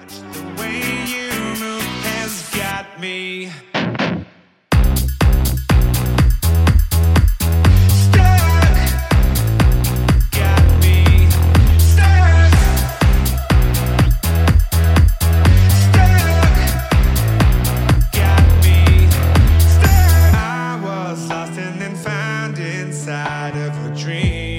The way you move has got me. Inside of a dream.